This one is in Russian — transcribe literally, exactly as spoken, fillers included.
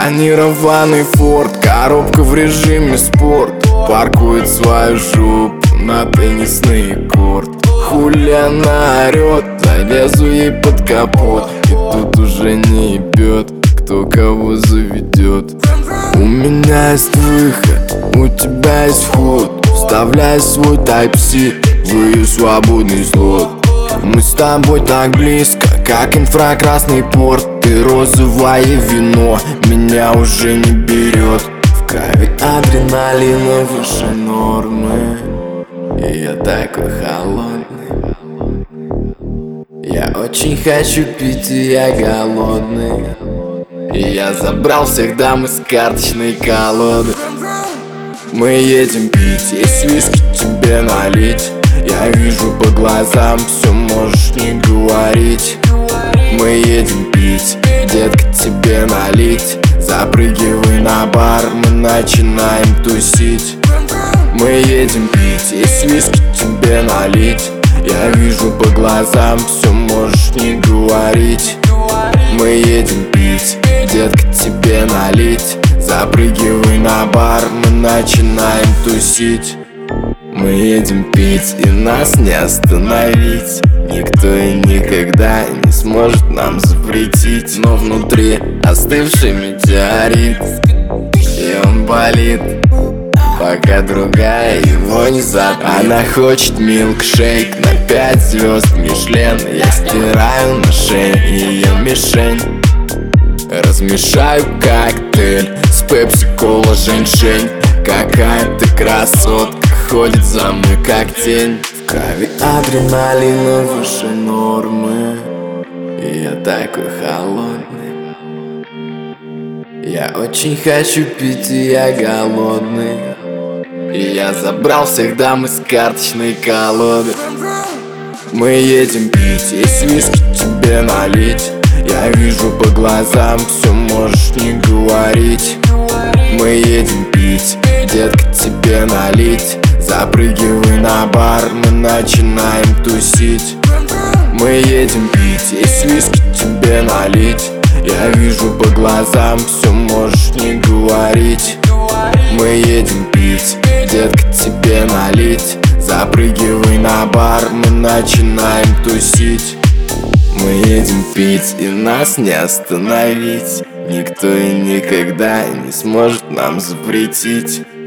Тонированный форд, коробка в режиме спорт, паркует свою жопу на теннисный корт. Хули она орёт, залезу ей под капот, и тут уже не ебет, кто кого заведет. У меня есть выход, у тебя есть вход. Вставляй свой Type-C в ее свободный слот. Мы с тобой так близко, как инфракрасный порт. Ты розовое вино, меня уже не берет. В крови адреналина выше нормы, и я такой холодный. Я очень хочу пить, и я голодный. И я забрал всех дам из карточной колоды. Мы едем пить, есть виски тебе налить. Я вижу по глазам, все можешь не говорить. Мы едем пить, детка, тебе налить. Запрыгивай на бар, мы начинаем тусить. Мы едем пить, есть виски тебе налить. Я вижу по глазам, все можешь не говорить. Мы едем пить, детка, тебе налить. Запрыгивай на бар, мы начинаем тусить. Мы едем пить, и нас не остановить. Никто и никогда не сможет нам запретить. Но внутри остывший метеорит, и он болит, пока другая его не затмит. Она хочет милкшейк на пять звезд Мишлен. Я стираю на шее ее мишень. Размешаю коктейль с пепси-кола, женьшень. Какая ты красотка, ходит за мной как тень. В крови адреналина выше нормы, и я такой холодный. Я очень хочу пить, и я голодный. И я забрал всех дам из карточной колоды. Мы едем пить, есть виски тебе налить. Я вижу по глазам, все можешь не говорить. Мы едем пить, детка, тебе налить. Запрыгивай на бар, мы начинаем тусить. Мы едем пить, есть виски тебе налить. Я вижу по глазам, все можешь не говорить. Мы едем пить, детка, тебе налить. Запрыгивай на бар, мы начинаем тусить. Мы едем пить, и нас не остановить. Никто и никогда не сможет нам запретить.